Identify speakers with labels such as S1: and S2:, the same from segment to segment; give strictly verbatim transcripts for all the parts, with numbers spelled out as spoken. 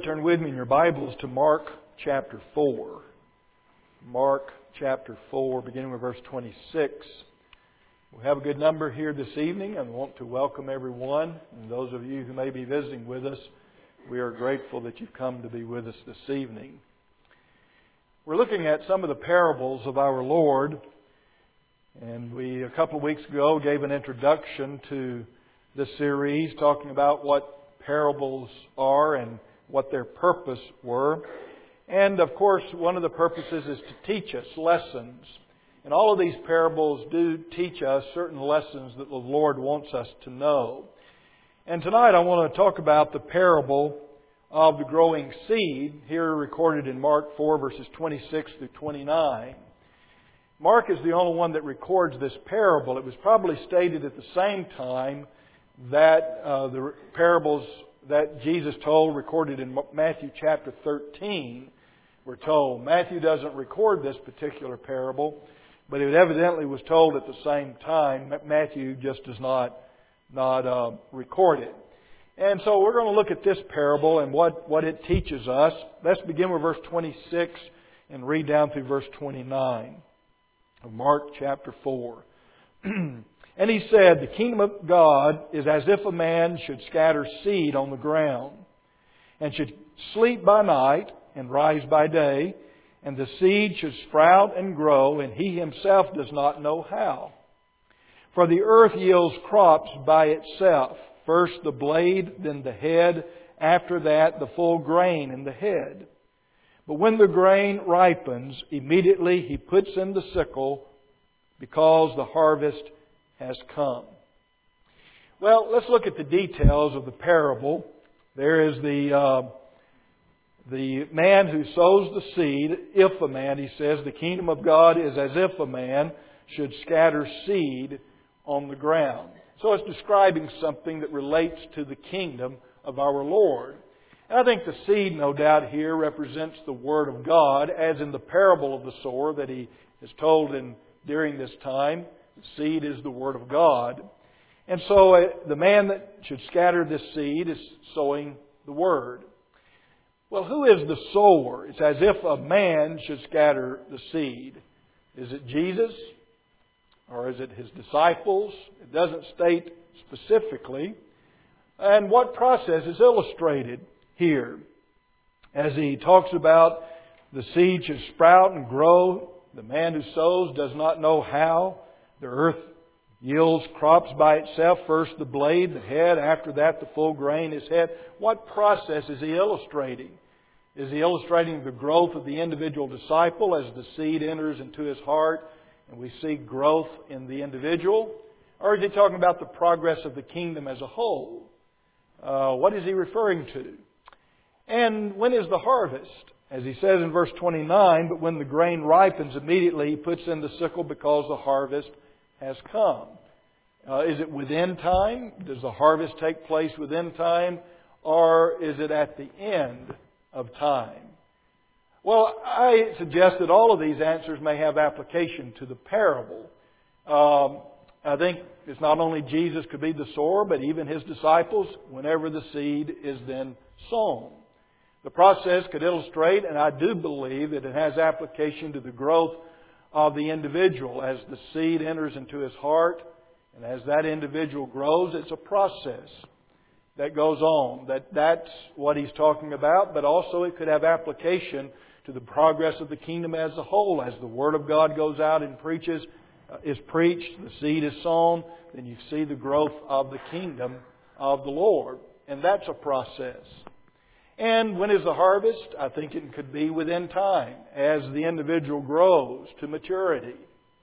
S1: turn with me in your Bibles to Mark chapter four. Mark chapter four, beginning with verse twenty-six. We have a good number here this evening and want to welcome everyone. And those of you who may be visiting with us, we are grateful that you've come to be with us this evening. We're looking at some of the parables of our Lord. And we, a couple of weeks ago, gave an introduction to this series, talking about what parables are and what their purpose were. And, of course, one of the purposes is to teach us lessons. And all of these parables do teach us certain lessons that the Lord wants us to know. And tonight I want to talk about the parable of the growing seed, here recorded in Mark four, verses twenty-six through twenty-nine. Mark is the only one that records this parable. It was probably stated at the same time that uh, the parables that Jesus told, recorded in Matthew chapter thirteen, were told. Matthew doesn't record this particular parable, but it evidently was told at the same time. Matthew just does not, not uh, record it. And so we're going to look at this parable and what, what it teaches us. Let's begin with verse twenty-six and read down through verse twenty-nine of Mark chapter four. And he said, "The kingdom of God is as if a man should scatter seed on the ground, and should sleep by night and rise by day, and the seed should sprout and grow, and he himself does not know how. For the earth yields crops by itself, first the blade, then the head, after that the full grain in the head. But when the grain ripens, immediately he puts in the sickle, because the harvest has come." Well, let's look at the details of the parable. There is the uh, the man who sows the seed. If a man, he says, the kingdom of God is as if a man should scatter seed on the ground. So it's describing something that relates to the kingdom of our Lord. And I think the seed, no doubt, here represents the Word of God, as in the parable of the sower that he is told in during this time. The seed is the Word of God. And so uh, the man that should scatter this seed is sowing the Word. Well, who is the sower? It's as if a man should scatter the seed. Is it Jesus? Or is it His disciples? It doesn't state specifically. And what process is illustrated here? As he talks about the seed should sprout and grow, the man who sows does not know how. The earth yields crops by itself. First the blade, the head. After that the full grain is head. What process is he illustrating? Is he illustrating the growth of the individual disciple as the seed enters into his heart and we see growth in the individual? Or is he talking about the progress of the kingdom as a whole? Uh, what is he referring to? And when is the harvest? As he says in verse twenty-nine, "But when the grain ripens, immediately he puts in the sickle, because the harvest has come." Uh, is it within time? Does the harvest take place within time? Or is it at the end of time? Well, I suggest that all of these answers may have application to the parable. Um, I think it's not only Jesus could be the sower, but even His disciples, whenever the seed is then sown. The process could illustrate, and I do believe that it has application to the growth of the individual. As the seed enters into his heart, and as that individual grows, it's a process that goes on. That that's what he's talking about, but also it could have application to the progress of the kingdom as a whole. As the Word of God goes out and preaches, uh, is preached, the seed is sown, then you see the growth of the kingdom of the Lord. And that's a process. And when is the harvest? I think it could be within time, as the individual grows to maturity.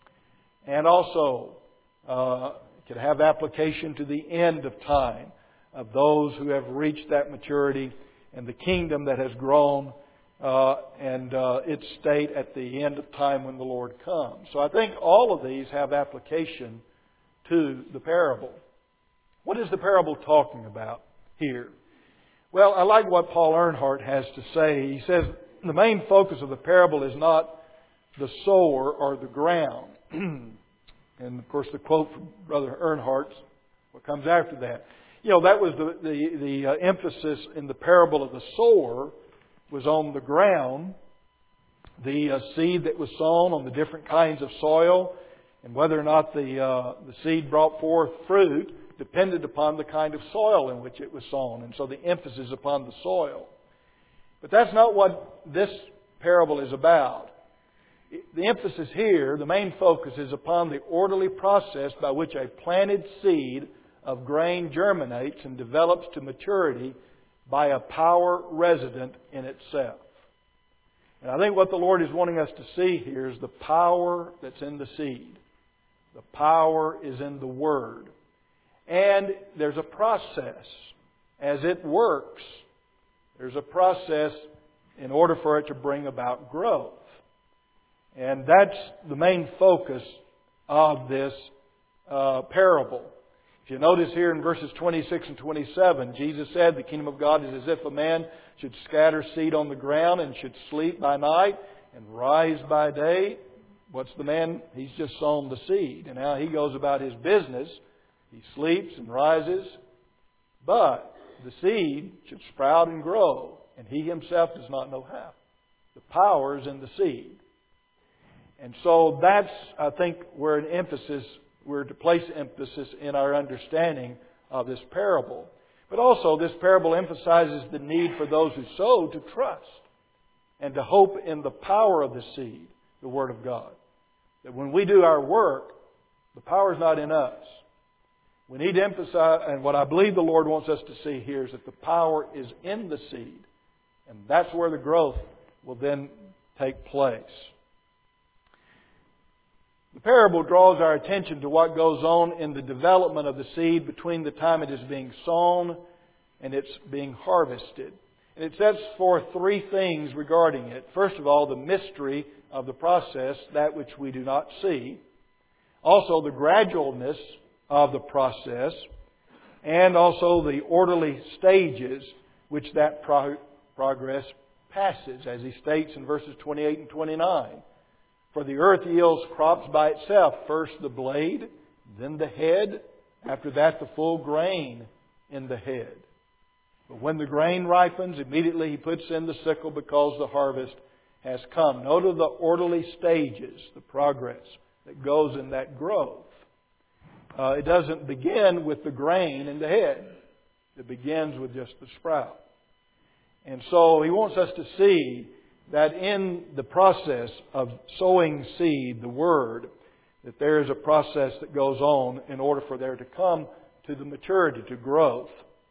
S1: And also, uh, it could have application to the end of time, of those who have reached that maturity and the kingdom that has grown uh, and uh, its state at the end of time when the Lord comes. So I think all of these have application to the parable. What is the parable talking about here? Well, I like what Paul Earnhardt has to say. He says the main focus of the parable is not the sower or the ground. And of course the quote from Brother Earnhardt, what comes after that. you know, that was the, the, the uh, emphasis in the parable of the sower was on the ground, the uh, seed that was sown on the different kinds of soil, and whether or not the, uh, the seed brought forth fruit depended upon the kind of soil in which it was sown. And so the emphasis upon the soil. But that's not what this parable is about. The emphasis here, the main focus, is upon the orderly process by which a planted seed of grain germinates and develops to maturity by a power resident in itself. And I think what the Lord is wanting us to see here is the power that's in the seed. The power is in the Word. And there's a process. As it works, there's a process in order for it to bring about growth. And that's the main focus of this uh, parable. If you notice here in verses twenty-six and twenty-seven, Jesus said, the kingdom of God is as if a man should scatter seed on the ground and should sleep by night and rise by day. What's the man? He's just sown the seed. And now he goes about his business. He sleeps and rises. But the seed should sprout and grow. And he himself does not know how. The power is in the seed. And so that's, I think, where an emphasis, we're to place emphasis in our understanding of this parable. But also, this parable emphasizes the need for those who sow to trust and to hope in the power of the seed, the Word of God. That when we do our work, the power is not in us. We need to emphasize, and what I believe the Lord wants us to see here is that the power is in the seed. And that's where the growth will then take place. The parable draws our attention to what goes on in the development of the seed between the time it is being sown and it's being harvested. And it sets forth three things regarding it. First of all, the mystery of the process, that which we do not see. Also, the gradualness of the process. And also the orderly stages which that pro- progress passes, as he states in verses twenty-eight and twenty-nine. For the earth yields crops by itself. First the blade, then the head. After that the full grain in the head. But when the grain ripens, immediately he puts in the sickle because the harvest has come. Note the orderly stages, the progress that goes in that growth. Uh, it doesn't begin with the grain in the head. It begins with just the sprout. And so he wants us to see that in the process of sowing seed, the Word, that there is a process that goes on in order for there to come to the maturity, to growth.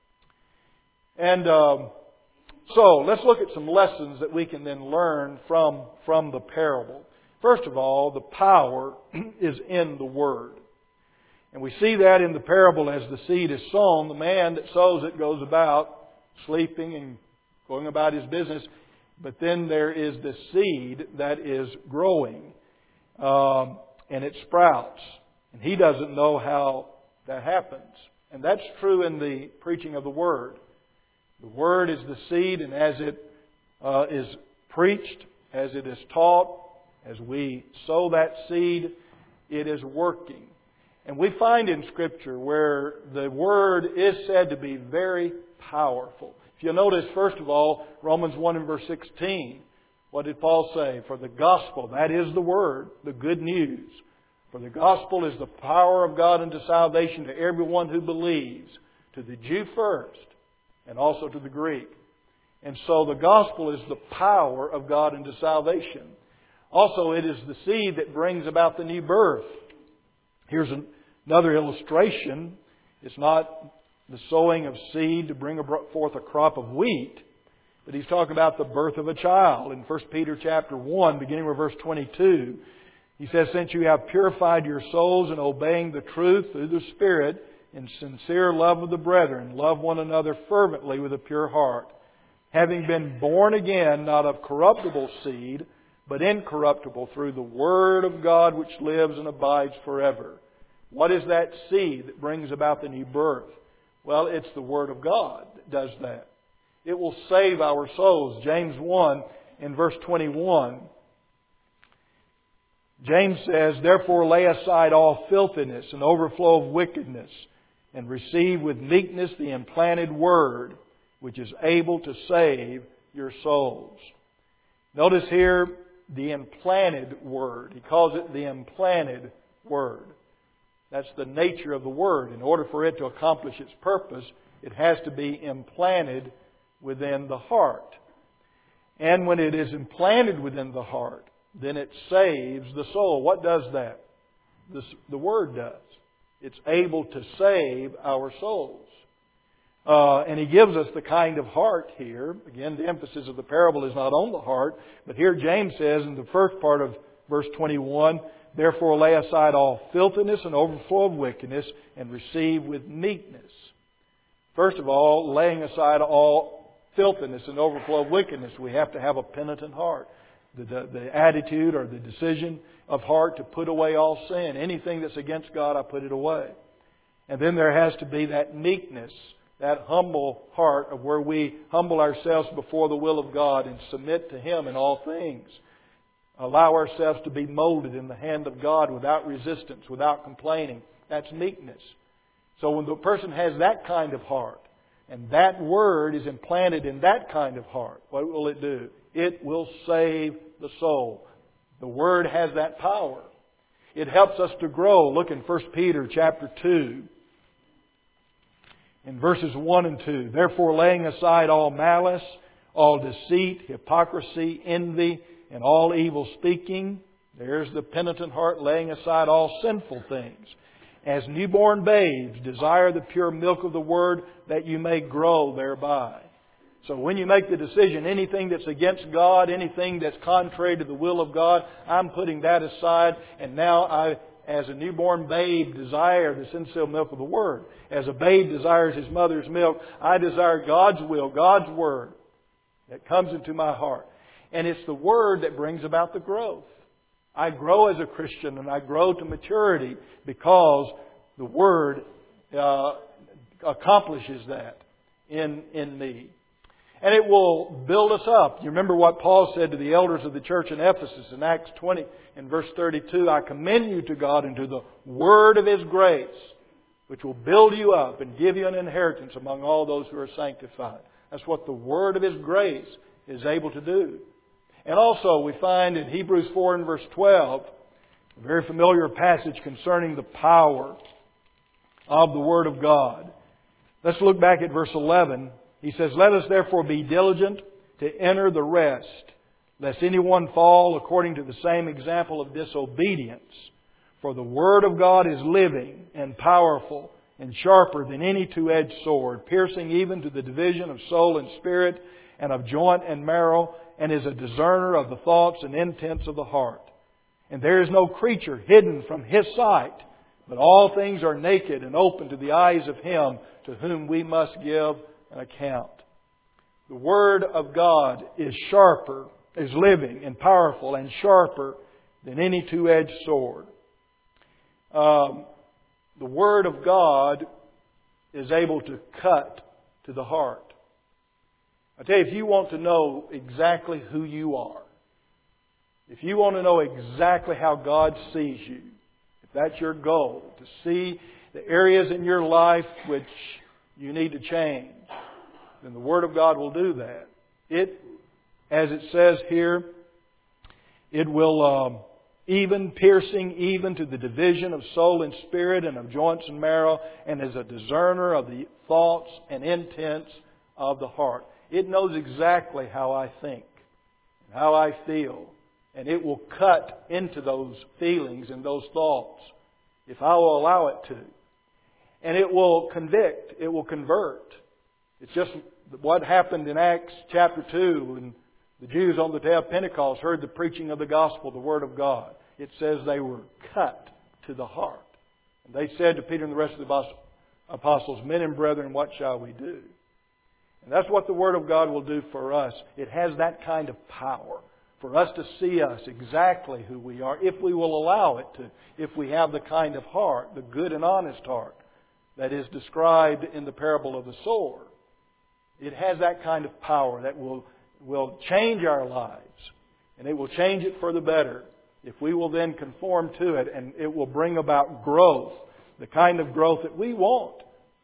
S1: And um, so let's look at some lessons that we can then learn from, from the parable. First of all, the power is in the Word. And we see that in the parable as the seed is sown. The man that sows it goes about sleeping and going about his business. But then there is the seed that is growing, um, and it sprouts. And he doesn't know how that happens. And that's true in the preaching of the Word. The Word is the seed, and as it uh, is preached, as it is taught, as we sow that seed, it is working. And we find in Scripture where the Word is said to be very powerful. If you notice, first of all, Romans one and verse sixteen, what did Paul say? For the gospel, that is the Word, the good news. For the gospel is the power of God unto salvation to everyone who believes, to the Jew first, and also to the Greek. And so the gospel is the power of God unto salvation. Also, it is the seed that brings about the new birth. Here's another illustration. It's not the sowing of seed to bring forth a crop of wheat, but he's talking about the birth of a child. In First Peter chapter one, beginning with verse twenty-two, he says, since you have purified your souls in obeying the truth through the Spirit, in sincere love of the brethren, love one another fervently with a pure heart, having been born again, not of corruptible seed, but incorruptible through the Word of God which lives and abides forever. What is that seed that brings about the new birth? Well, it's the Word of God that does that. It will save our souls. James one in verse twenty-one. James says, therefore lay aside all filthiness and overflow of wickedness, and receive with meekness the implanted word, which is able to save your souls. Notice here the implanted word. He calls it the implanted word. That's the nature of the word. In order for it to accomplish its purpose, it has to be implanted within the heart. And when it is implanted within the heart, then it saves the soul. What does that? The, the Word does. It's able to save our souls. Uh, and He gives us the kind of heart here. Again, the emphasis of the parable is not on the heart. But here James says in the first part of verse twenty-one, "Therefore lay aside all filthiness and overflow of wickedness, and receive with meekness." First of all, laying aside all filthiness and overflow of wickedness, we have to have a penitent heart. The, the, the attitude or the decision of heart to put away all sin. Anything that's against God, I put it away. And then there has to be that meekness, that humble heart of where we humble ourselves before the will of God and submit to Him in all things. Allow ourselves to be molded in the hand of God without resistance, without complaining. That's meekness. So when the person has that kind of heart, and that Word is implanted in that kind of heart, what will it do? It will save the soul. The Word has that power. It helps us to grow. Look in First Peter chapter two. In verses one and two. "Therefore laying aside all malice, all deceit, hypocrisy, envy, and all evil speaking." There's the penitent heart laying aside all sinful things. "As newborn babes, desire the pure milk of the Word, that you may grow thereby." So when you make the decision, anything that's against God, anything that's contrary to the will of God, I'm putting that aside. And now I, as a newborn babe, desire the sincere milk of the Word. As a babe desires his mother's milk, I desire God's will, God's Word that comes into my heart. And it's the Word that brings about the growth. I grow as a Christian and I grow to maturity because the Word uh, accomplishes that in, in me. And it will build us up. You remember what Paul said to the elders of the church in Ephesus in Acts twenty and verse thirty-two, "I commend you to God and to the word of His grace, which will build you up and give you an inheritance among all those who are sanctified." That's what the word of His grace is able to do. And also we find in Hebrews four and verse twelve, a very familiar passage concerning the power of the Word of God. Let's look back at verse eleven. He says, "Let us therefore be diligent to enter the rest, lest anyone fall according to the same example of disobedience. For the Word of God is living and powerful and sharper than any two-edged sword, piercing even to the division of soul and spirit and of joint and marrow, and is a discerner of the thoughts and intents of the heart. And there is no creature hidden from His sight, but all things are naked and open to the eyes of Him to whom we must give an account." The Word of God is sharper, is living and powerful and sharper than any two-edged sword. Um, the Word of God is able to cut to the heart. I tell you, if you want to know exactly who you are, if you want to know exactly how God sees you, if that's your goal, to see the areas in your life which you need to change, then the Word of God will do that. It, as it says here, it will um, even piercing even to the division of soul and spirit and of joints and marrow, and is a discerner of the thoughts and intents of the heart. It knows exactly how I think and how I feel, and it will cut into those feelings and those thoughts if I will allow it to. And it will convict. It will convert. It's just what happened in Acts chapter two when the Jews on the day of Pentecost heard the preaching of the gospel, the Word of God. It says they were cut to the heart. And they said to Peter and the rest of the apostles, "Men and brethren, what shall we do?" And that's what the Word of God will do for us. It has that kind of power for us to see us exactly who we are, if we will allow it to, if we have the kind of heart, the good and honest heart, that is described in the parable of the sower. It has that kind of power that will, will change our lives. And it will change it for the better if we will then conform to it. And it will bring about growth, the kind of growth that we want.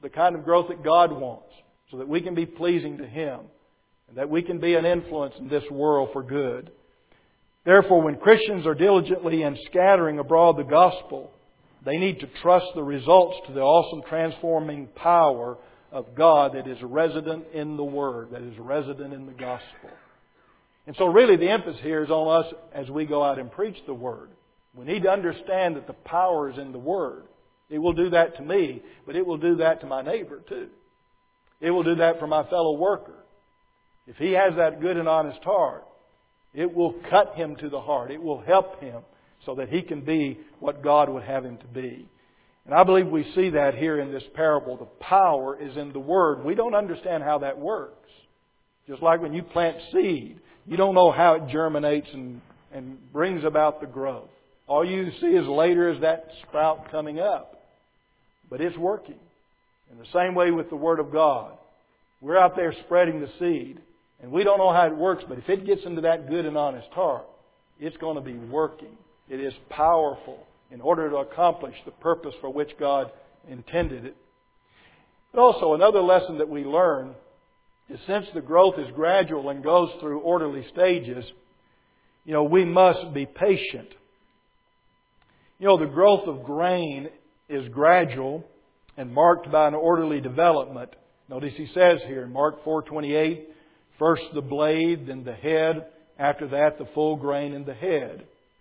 S1: the kind of growth that God wants, so that we can be pleasing to Him, and that we can be an influence in this world for good. Therefore, when Christians are diligently and scattering abroad the gospel, they need to trust the results to the awesome transforming power of God that is resident in the Word, that is resident in the gospel. And so really the emphasis here is on us as we go out and preach the Word. We need to understand that the power is in the Word. It will do that to me, but it will do that to my neighbor too. It will do that for my fellow worker. If he has that good and honest heart, it will cut him to the heart. It will help him so that he can be what God would have him to be. And I believe we see that here in this parable. The power is in the Word. We don't understand how that works. Just like when you plant seed, you don't know how it germinates and, and brings about the growth. All you see is later is that sprout coming up. But it's working. In the same way with the Word of God. We're out there spreading the seed. And we don't know how it works, but if it gets into that good and honest heart, it's going to be working. It is powerful in order to accomplish the purpose for which God intended it. But also another lesson that we learn is since the growth is gradual and goes through orderly stages, you know, we must be patient. You know, the growth of grain is gradual and marked by an orderly development. Notice he says here in Mark four twenty-eight, first the blade, then the head, after that the full grain in the head.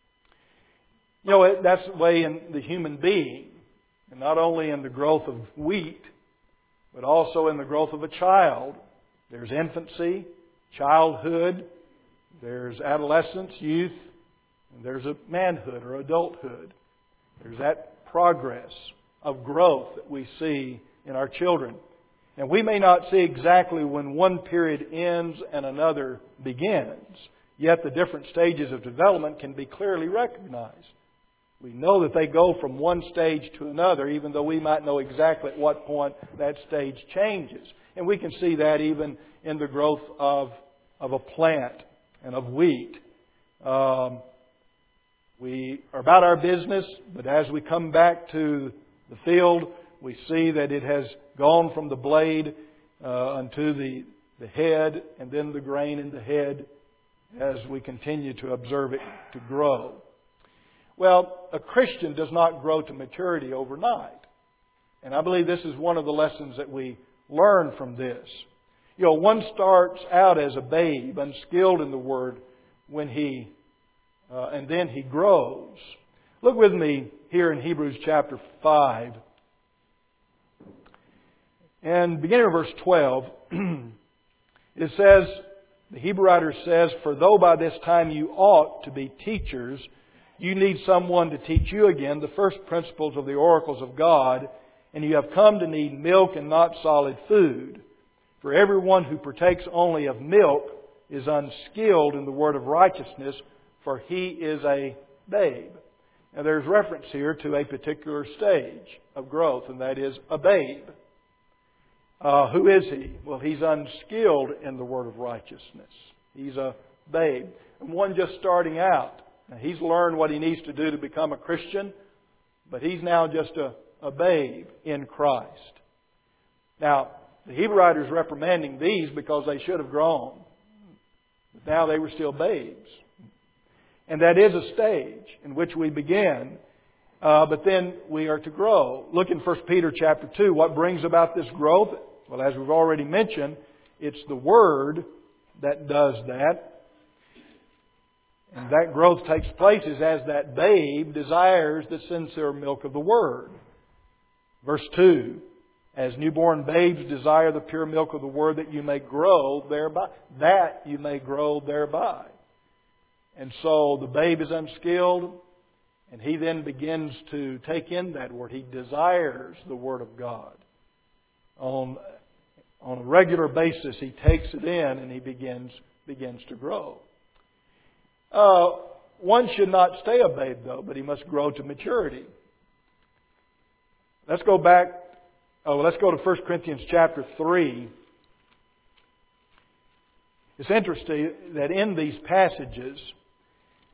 S1: You know, that's the way in the human being, and not only in the growth of wheat, but also in the growth of a child. There's infancy, childhood, there's adolescence, youth, and there's a manhood or adulthood. There's that progress of growth that we see in our children. And we may not see exactly when one period ends and another begins, yet the different stages of development can be clearly recognized. We know that they go from one stage to another, even though we might know exactly at what point that stage changes. And we can see that even in the growth of, of a plant and of wheat. Um, we are about our business, but as we come back to the field, we see that it has gone from the blade uh, unto the, the head, and then the grain in the head as we continue to observe it to grow. Well, a Christian does not grow to maturity overnight. And I believe this is one of the lessons that we learn from this. You know, one starts out as a babe, unskilled in the Word, when he, uh, and then he grows. Look with me here in Hebrews chapter five. And beginning of verse twelve, it says, the Hebrew writer says, "For though by this time you ought to be teachers, you need someone to teach you again the first principles of the oracles of God, and you have come to need milk and not solid food. For everyone who partakes only of milk is unskilled in the word of righteousness, for he is a babe." Now there's reference here to a particular stage of growth, and that is a babe. Uh, who is he? Well, he's unskilled in the word of righteousness. He's a babe. And one just starting out. Now, he's learned what he needs to do to become a Christian, but he's now just a, a babe in Christ. Now, the Hebrew writer is reprimanding these because they should have grown. But now they were still babes. And that is a stage in which we begin, uh, but then we are to grow. Look in First Peter chapter two. What brings about this growth? Well, as we've already mentioned, it's the Word that does that. And that growth takes place as that babe desires the sincere milk of the Word. Verse two, "As newborn babes desire the pure milk of the Word, that you may grow thereby." That you may grow thereby. And so the babe is unskilled, and he then begins to take in that Word. He desires the Word of God. On, on a regular basis, he takes it in and he begins, begins to grow. Uh, one should not stay a babe, though, but he must grow to maturity. Let's go back. Oh, let's go to First Corinthians chapter three. It's interesting that in these passages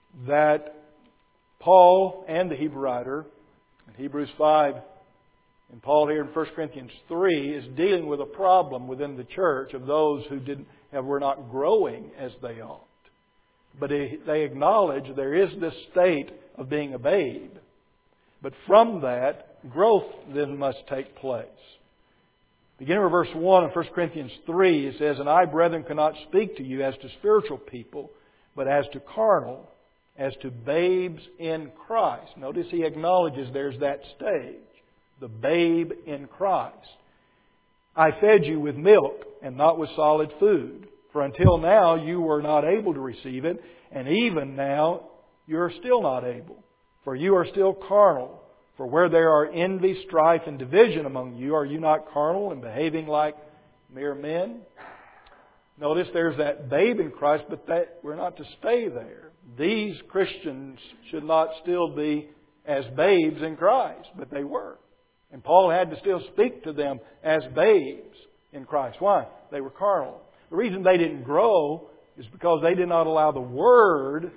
S1: that Paul and the Hebrew writer, in Hebrews five And Paul here in First Corinthians three is dealing with a problem within the church of those who didn't have, were not growing as they ought. But they, they acknowledge there is this state of being a babe. But from that, growth then must take place. Beginning with verse one of First Corinthians three, it says, "And I, brethren, cannot speak to you as to spiritual people, but as to carnal, as to babes in Christ." Notice he acknowledges there's that stage, the babe in Christ. "I fed you with milk and not with solid food. For until now you were not able to receive it, and even now you are still not able. For you are still carnal. For where there are envy, strife, and division among you, are you not carnal and behaving like mere men?" Notice there's that babe in Christ, but that we're not to stay there. These Christians should not still be as babes in Christ, but they were. And Paul had to still speak to them as babes in Christ. Why? They were carnal. The reason they didn't grow is because they did not allow the Word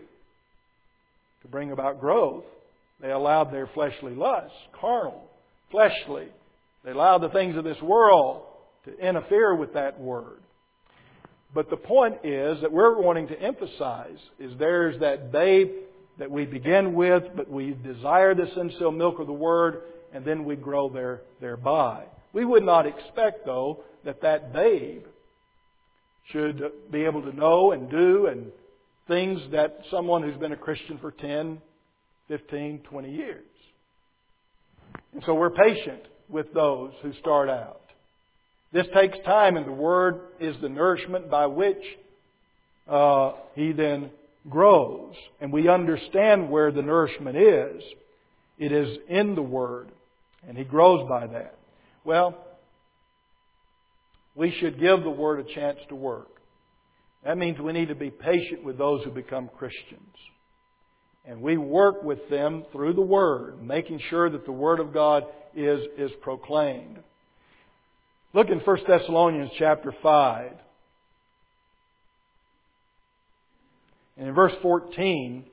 S1: to bring about growth. They allowed their fleshly lusts, carnal, fleshly. They allowed the things of this world to interfere with that Word. But the point is that we're wanting to emphasize is there's that babe that we begin with, but we desire the sincere milk of the Word, and then we grow there thereby. We would not expect, though, that that babe should be able to know and do and things that someone who's been a Christian for ten, fifteen, twenty years. And so we're patient with those who start out. This takes time, and the Word is the nourishment by which uh, he then grows. And we understand where the nourishment is. It is in the Word, and he grows by that. Well, we should give the Word a chance to work. That means we need to be patient with those who become Christians. And we work with them through the Word, making sure that the Word of God is, is proclaimed. Look in First Thessalonians chapter five. And in verse fourteen,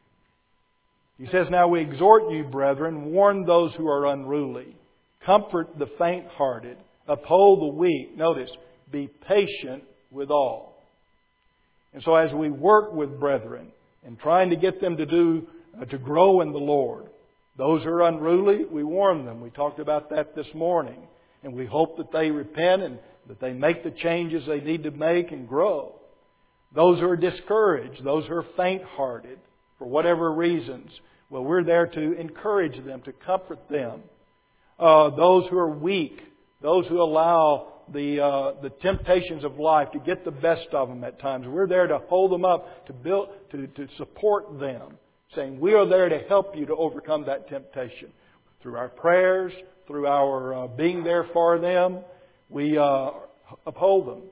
S1: he says, "Now we exhort you, brethren, warn those who are unruly, comfort the faint-hearted, uphold the weak." Notice, be patient with all. And so as we work with brethren and trying to get them to do, uh, to grow in the Lord, those who are unruly, we warn them. We talked about that this morning. And we hope that they repent and that they make the changes they need to make and grow. Those who are discouraged, those who are faint-hearted, for whatever reasons, well, we're there to encourage them, to comfort them. Uh, those who are weak, those who allow the uh, the temptations of life to get the best of them at times, we're there to hold them up, to build, to, to support them, saying we are there to help you to overcome that temptation. Through our prayers, through our uh, being there for them, we uh, uphold them.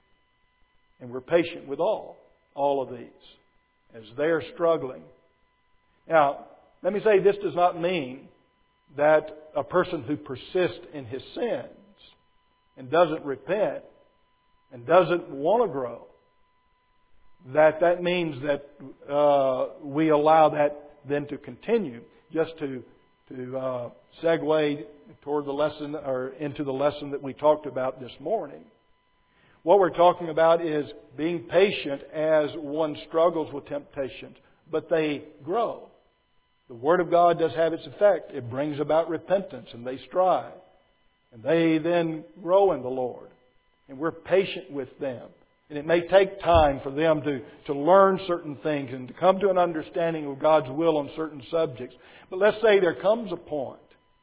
S1: And we're patient with all, all of these, as they're struggling. Now, let me say this does not mean that a person who persists in his sins and doesn't repent and doesn't want to grow, that that means that uh, we allow that then to continue. Just to to uh, segue toward the lesson or into the lesson that we talked about this morning. What we're talking about is being patient as one struggles with temptations, but they grow. The Word of God does have its effect. It brings about repentance, and they strive. And they then grow in the Lord. And we're patient with them. And it may take time for them to, to learn certain things and to come to an understanding of God's will on certain subjects. But let's say there comes a point.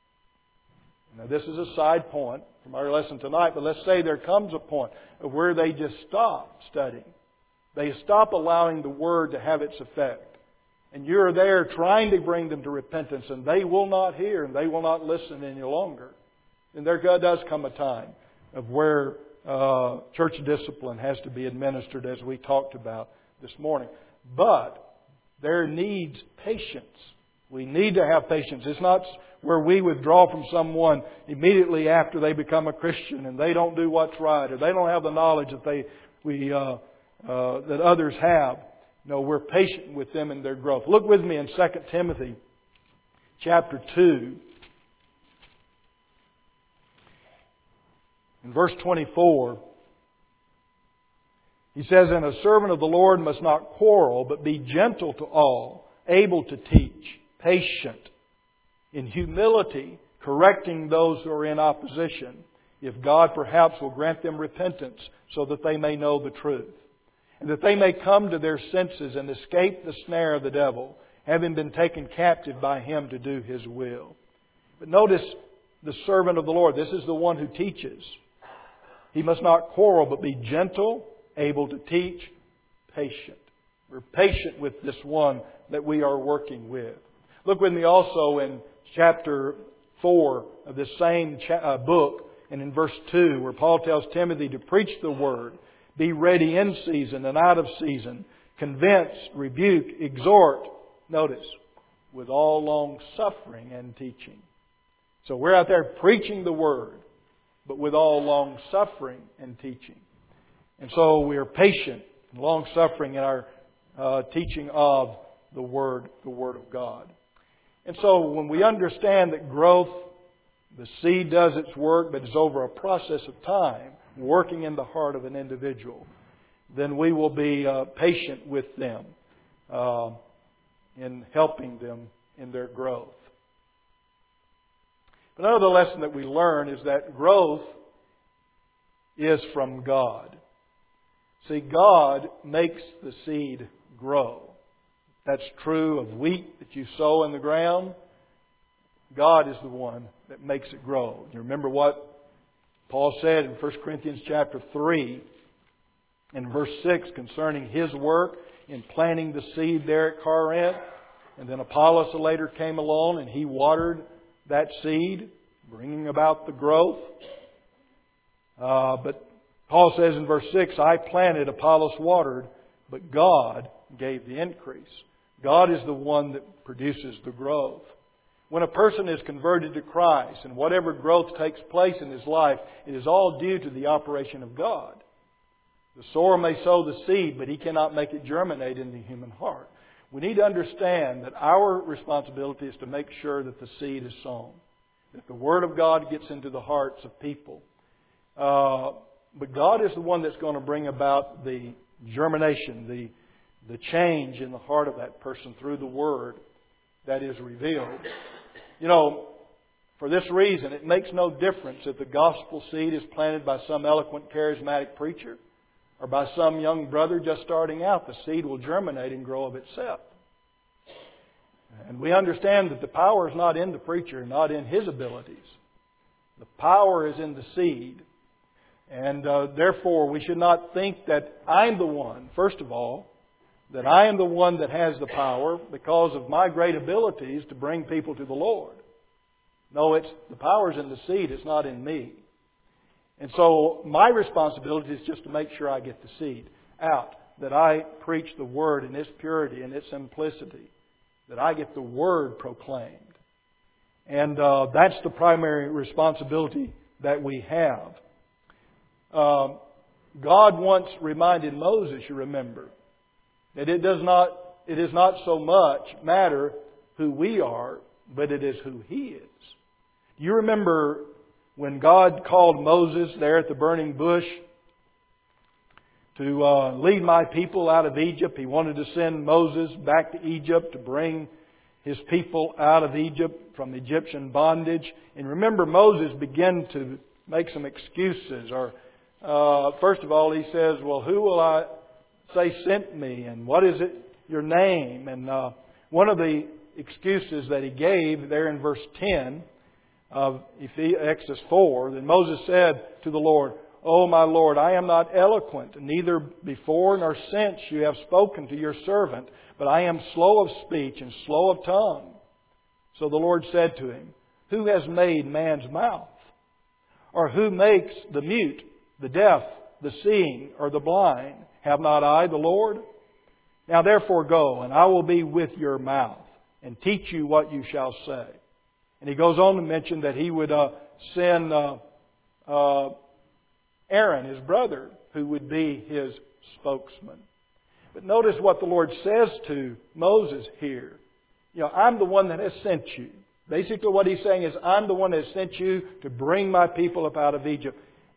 S1: Now this is a side point from our lesson tonight, but let's say there comes a point of where they just stop studying. They stop allowing the Word to have its effect. And you're there trying to bring them to repentance, and they will not hear and they will not listen any longer. And there does come a time of where uh, church discipline has to be administered, as we talked about this morning. But there needs patience. We need to have patience. It's not where we withdraw from someone immediately after they become a Christian and they don't do what's right, or they don't have the knowledge that they we uh, uh, that others have. No, we're patient with them in their growth. Look with me in Second Timothy chapter two. In verse twenty-four, he says, "And a servant of the Lord must not quarrel, but be gentle to all, able to teach, patient, in humility, correcting those who are in opposition, if God perhaps will grant them repentance, so that they may know the truth, and that they may come to their senses and escape the snare of the devil, having been taken captive by him to do his will." But notice the servant of the Lord. This is the one who teaches. He must not quarrel, but be gentle, able to teach, patient. We're patient with this one that we are working with. Look with me also in chapter four of this same book, and in verse two, where Paul tells Timothy to preach the Word, be ready in season and out of season, convince, rebuke, exhort. Notice, with all long suffering and teaching. So we're out there preaching the Word, but with all long suffering and teaching. And so we are patient and long suffering in our uh, teaching of the Word, the Word of God. And so when we understand that growth, the seed does its work, but it's over a process of time, working in the heart of an individual, then we will be uh, patient with them uh, in helping them in their growth. But another lesson that we learn is that growth is from God. See, God makes the seed grow. That's true of wheat that you sow in the ground. God is the one that makes it grow. You remember what Paul said in First Corinthians chapter three and verse six concerning his work in planting the seed there at Corinth. And then Apollos later came along and he watered that seed, bringing about the growth. Uh, but Paul says in verse six, I planted, Apollos watered, but God gave the increase. God is the one that produces the growth. When a person is converted to Christ and whatever growth takes place in his life, it is all due to the operation of God. The sower may sow the seed, but he cannot make it germinate in the human heart. We need to understand that our responsibility is to make sure that the seed is sown, that the Word of God gets into the hearts of people. Uh, but God is the one that's going to bring about the germination, the, the change in the heart of that person through the Word that is revealed. You know, for this reason, it makes no difference if the gospel seed is planted by some eloquent, charismatic preacher or by some young brother just starting out. The seed will germinate and grow of itself. And we understand that the power is not in the preacher, not in his abilities. The power is in the seed. And uh, therefore, we should not think that I'm the one, first of all, that I am the one that has the power because of my great abilities to bring people to the Lord. No, it's the power's in the seed. It's not in me. And so my responsibility is just to make sure I get the seed out, that I preach the Word in its purity and its simplicity, that I get the Word proclaimed. And uh, that's the primary responsibility that we have. Uh, God once reminded Moses, you remember, that it does not, it is not so much matter who we are, but it is who He is. You remember when God called Moses there at the burning bush to uh, lead my people out of Egypt. He wanted to send Moses back to Egypt to bring His people out of Egypt from Egyptian bondage. And remember, Moses began to make some excuses. Or uh, first of all, he says, well, who will I say sent me? And what is it, your name? And uh, one of the excuses that he gave there in verse ten of Exodus four, then Moses said to the Lord, O my Lord, I am not eloquent, neither before nor since you have spoken to your servant, but I am slow of speech and slow of tongue. So the Lord said to him, Who has made man's mouth? Or who makes the mute, the deaf, the seeing, or the blind? Have not I the Lord? Now therefore go, and I will be with your mouth, and teach you what you shall say. And he goes on to mention that he would uh, send uh, uh, Aaron, his brother, who would be his spokesman. But notice what the Lord says to Moses here. You know, I'm the one that has sent you. Basically what He's saying is, I'm the one that has sent you to bring my people up out of Egypt.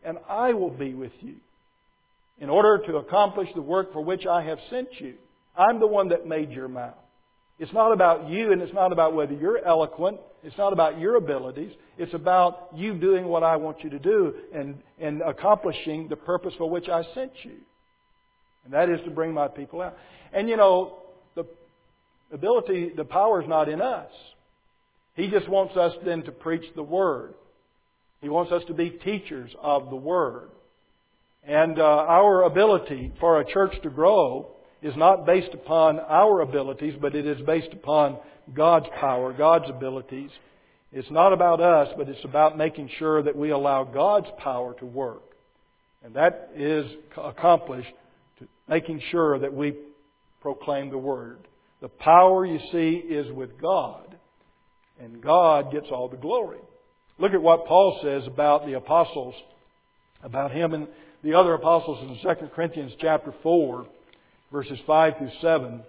S1: and I will be with you in order to accomplish the work for which I have sent you. I'm the one that made your mouth. It's not about you, and it's not about whether you're eloquent. It's not about your abilities. It's about you doing what I want you to do and, and accomplishing the purpose for which I sent you. And that is to bring my people out. And you know, the ability, the power is not in us. He just wants us then to preach the Word. He wants us to be teachers of the Word. And uh, our ability for a church to grow is not based upon our abilities, but it is based upon God's power, God's abilities. It's not about us, but it's about making sure that we allow God's power to work. And that is accomplished to making sure that we proclaim the Word. The power, you see, is with God. And God gets all the glory. Look at what Paul says about the apostles, about him and the other apostles in Second Corinthians chapter four, verses five through seven.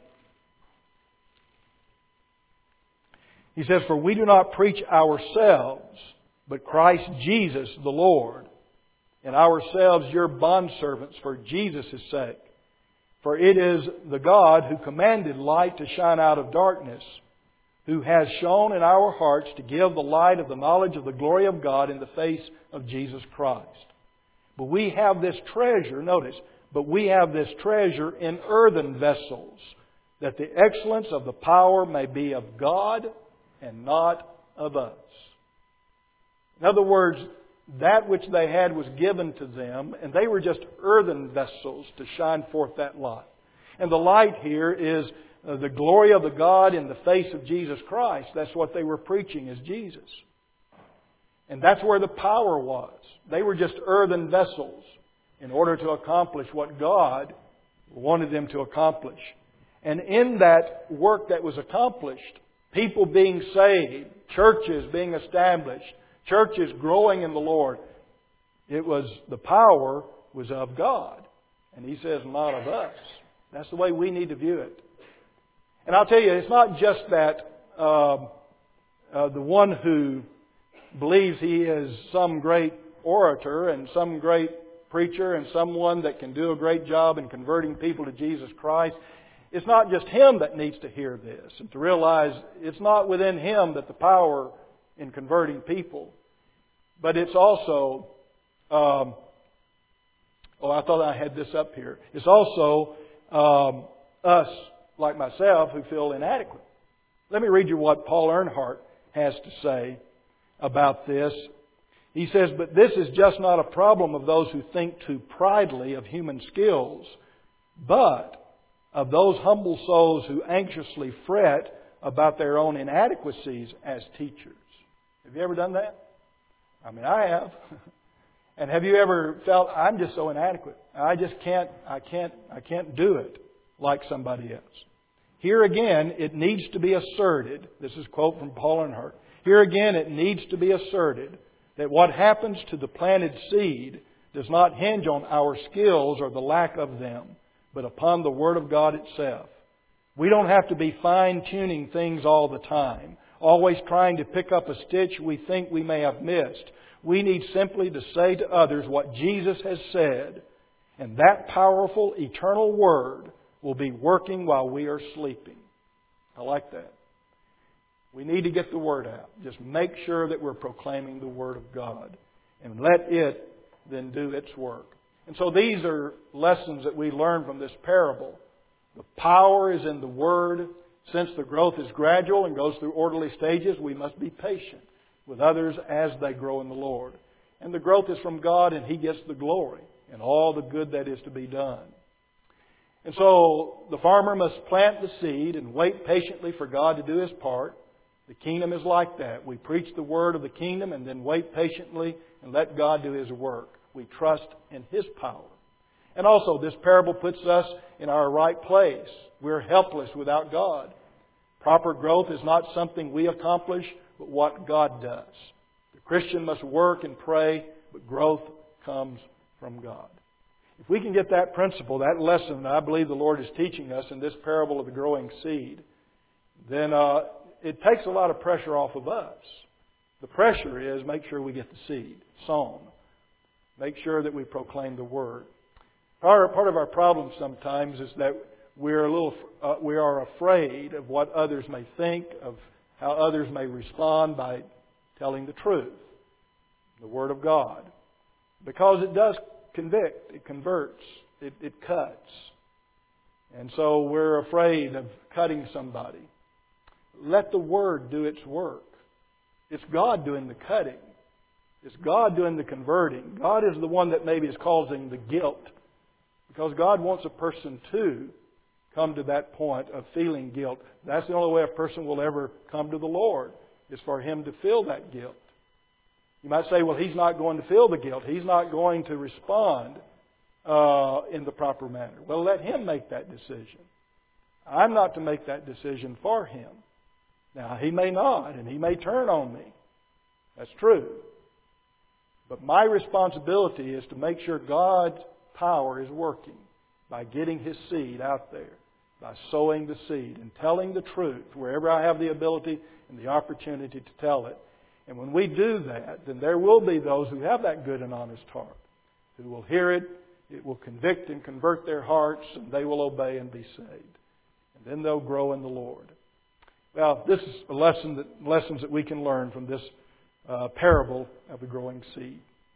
S1: He says, "For we do not preach ourselves, but Christ Jesus the Lord, and ourselves your bondservants for Jesus' sake. For it is the God who commanded light to shine out of darkness, who has shone in our hearts to give the light of the knowledge of the glory of God in the face of Jesus Christ. But we have this treasure," notice, "but we have this treasure in earthen vessels, that the excellence of the power may be of God and not of us." In other words, that which they had was given to them, and they were just earthen vessels to shine forth that light. And the light here is the glory of the God in the face of Jesus Christ. That's what they were preaching, is Jesus. And that's where the power was. They were just earthen vessels in order to accomplish what God wanted them to accomplish. And in that work that was accomplished, people being saved, churches being established, churches growing in the Lord, it was the power was of God. And He says, not of us. That's the way we need to view it. And I'll tell you, it's not just that uh, uh, the one who believes he is some great orator and some great preacher and someone that can do a great job in converting people to Jesus Christ. It's not just him that needs to hear this and to realize it's not within him that the power in converting people. But it's also, um, oh, I thought I had this up here. It's also um, us, like myself, who feel inadequate. Let me read you what Paul Earnhardt has to say about this. He says, "But this is just not a problem of those who think too pridely of human skills, but of those humble souls who anxiously fret about their own inadequacies as teachers." Have you ever done that? I mean, I have. And have you ever felt, I'm just so inadequate. I just can't, I can't, I can't do it like somebody else. Here again, it needs to be asserted. This is a quote from Paul Earnhardt. Here again, it needs to be asserted that what happens to the planted seed does not hinge on our skills or the lack of them, but upon the Word of God itself. We don't have to be fine-tuning things all the time, always trying to pick up a stitch we think we may have missed. We need simply to say to others what Jesus has said, and that powerful, eternal Word will be working while we are sleeping. I like that. We need to get the Word out. Just make sure that we're proclaiming the Word of God, and let it then do its work. And so these are lessons that we learn from this parable. The power is in the Word. Since the growth is gradual and goes through orderly stages, we must be patient with others as they grow in the Lord. And the growth is from God, and He gets the glory and all the good that is to be done. And so the farmer must plant the seed and wait patiently for God to do His part. The kingdom is like that. We preach the word of the kingdom and then wait patiently and let God do His work. We trust in His power. And also, this parable puts us in our right place. We're helpless without God. Proper growth is not something we accomplish, but what God does. The Christian must work and pray, but growth comes from God. If we can get that principle, that lesson that I believe the Lord is teaching us in this parable of the growing seed, then uh, it takes a lot of pressure off of us. The pressure is make sure we get the seed sown. Make sure that we proclaim the Word. Part, part of our problem sometimes is that we're a little, uh, we are afraid of what others may think, of how others may respond by telling the truth, the Word of God. Because it does convict, it converts, it, it cuts. And so we're afraid of cutting somebody. Let the Word do its work. It's God doing the cutting. It's God doing the converting. God is the one that maybe is causing the guilt. Because God wants a person to come to that point of feeling guilt. That's the only way a person will ever come to the Lord, is for him to feel that guilt. You might say, well, he's not going to feel the guilt. He's not going to respond uh, in the proper manner. Well, let him make that decision. I'm not to make that decision for him. Now, he may not, and he may turn on me. That's true. But my responsibility is to make sure God's power is working by getting His seed out there, by sowing the seed and telling the truth wherever I have the ability and the opportunity to tell it. And when we do that, then there will be those who have that good and honest heart, who will hear it, it will convict and convert their hearts, and they will obey and be saved. And then they'll grow in the Lord. Well, this is a lesson that lessons that we can learn from this uh, parable of the growing seed.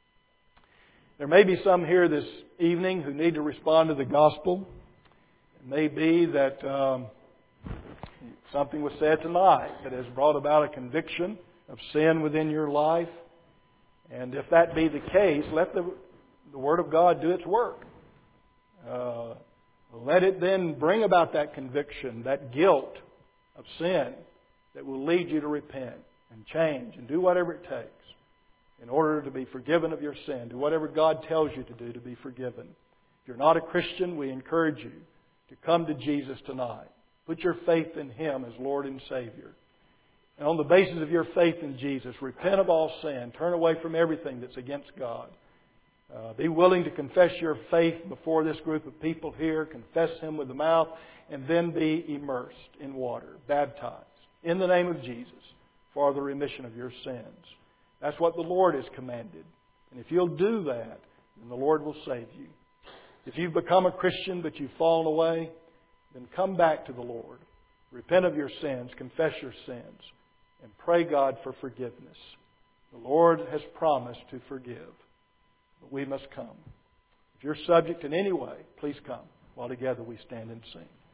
S1: There may be some here this evening who need to respond to the gospel. It may be that um, something was said tonight that has brought about a conviction of sin within your life. And if that be the case, let the, the Word of God do its work. Uh, let it then bring about that conviction, that guilt of sin that will lead you to repent and change and do whatever it takes in order to be forgiven of your sin. Do whatever God tells you to do to be forgiven. If you're not a Christian, we encourage you to come to Jesus tonight. Put your faith in Him as Lord and Savior. And on the basis of your faith in Jesus, repent of all sin. Turn away from everything that's against God. Uh, be willing to confess your faith before this group of people here. Confess Him with the mouth. And then be immersed in water, baptized in the name of Jesus for the remission of your sins. That's what the Lord has commanded. And if you'll do that, then the Lord will save you. If you've become a Christian but you've fallen away, then come back to the Lord. Repent of your sins, confess your sins, and pray God for forgiveness. The Lord has promised to forgive, but we must come. If you're subject in any way, please come while together we stand and sing.